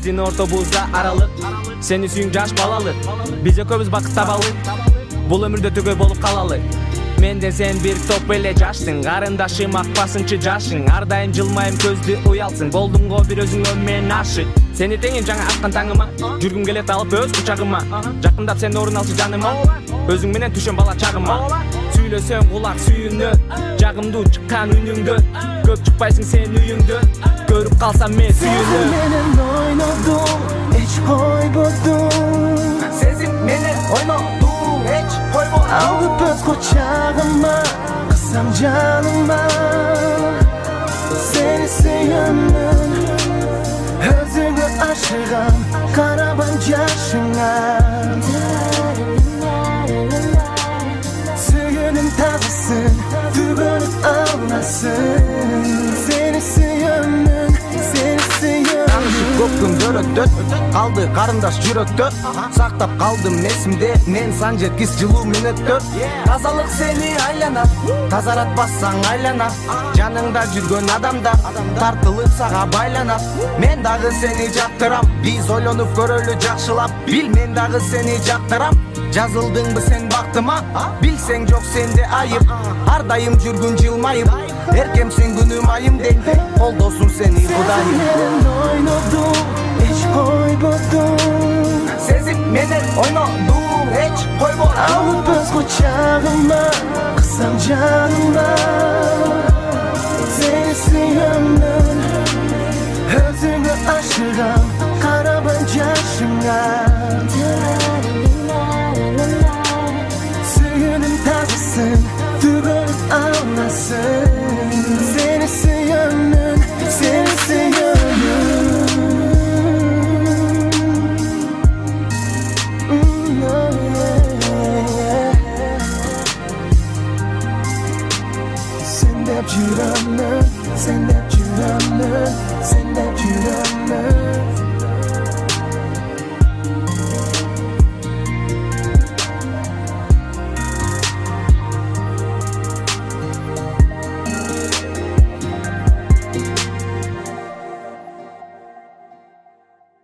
Биздин ортобузда аралык, сени сүйүң жаш балалы. Биз экөөбүз бакыт табалы, бул өмүрдө төгөй болуп калалы. Менден сен бир топ эле жаштың, карындашым акпасынчы жашың. Ар дайым жылмайым көздү уялсың, болдуң го бир өзүңө мен ашык. Сени теңин жаңа аткан таңыма, жүргүм келет алып өз кучагыма. Жакындап сен орун алчы жаныма, өзүң менен түшөм бала чагыма. Сүйлөсөң кулак сүйүнө, жагымдуу чыккан үнүңдө. Көп чыкпайсың сен үйүңдө, көрүп калсам мен сүйүнө. Менен ойнодуң, эч койбодуң. Сезим менен ойнодуң, эч койбодуң. Алып өз кучагыма, кысам жаныма. Сени сүйөмүн, өзүңө ашыгам, карабан жашыңа. Сүйгөнүм тазысын, түгөнүп аласың. Сени сүйөмүн, сени сүйөмүн. Көптүн дөрөттөт, калды карындаш жүрөктө. Сактап калдым эсимде, мен сан жеткис жылуу мүнөттөр. Тазалык сени айланат, тазаратпасаң айланат. Жаныңда жүргөн адамда тартылып сага байланат. Мен дагы сени жактырам, биз ойлонуп көрөлү жакшылап. Бил, мен дагы сени жактырам. Жазылдыңбы сен бактыма, билсең жок сенде айып. Ар дайым жүргүн жылмайып, эркемсиң күнүм айым дейм. Колдосун сени Кудайым. Менен ойнодуң, эч койбодуң. Сезим менен ойнодуң, эч койбодуң. Алып өз кучагыма, кысам жаныма. Сени сүйөмүн, өзүңө ашыгам, карабан жашыңа. Сүйгөнүм тазысын, түгөнүп аласың. Сени сүйөмүн, сени сүйөмүн. Sen de жүрөмүн, sen de